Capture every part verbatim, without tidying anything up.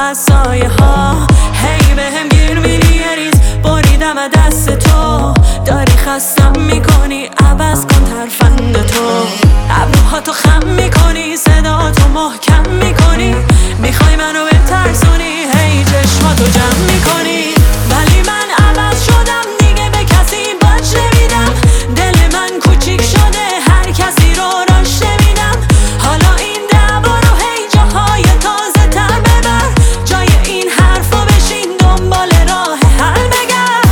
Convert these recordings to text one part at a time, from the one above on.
از سایه ها. هی به هم گیر میری یه ریز بریدم از دست تو. داری خستم میکنی عوض کن ترفند تو. ابروهاتو خم میکنی صدا تو محکم میکنی. میخوای منو بترسونی هی چشماتو جمع میکنی. ولی من عوض شدم دیگه به کسی باج نمیدم. دل من کوچیک شده هر کسی رو راش نمیدم. حالا این دعوا رو هی جاهای تازه تر ببر. جای این حرفا بشین دنبال راه حل بگرد.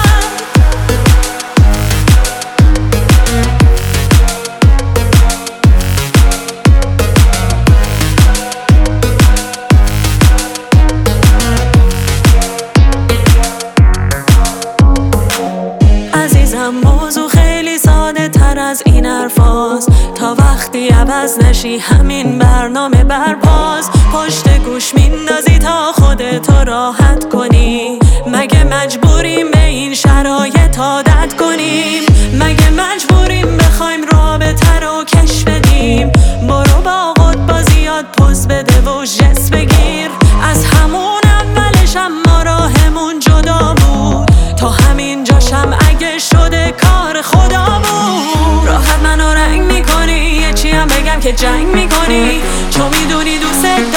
عزیزم موضوع خیلی ساده تر از این حرفاست. تا وقتی عوض نشی همین برنامه برپاس. پشت گوش میندازی تا خودتو راحت کنی. مگه مجبوریم به این شرایط عادت کنیم؟ مگه مجبوریم بخوایم رابطه رو کش بدیم؟ برو با قطبا زیاد پوز بده و جس بگیر. از همون اولش اما راهمون جدا بود. تا همین جاشم اگه شده کار خدا بود. راحت منو رنگ میکنی یه چی هم بگم که جنگ میکنی. چون میدونی دوست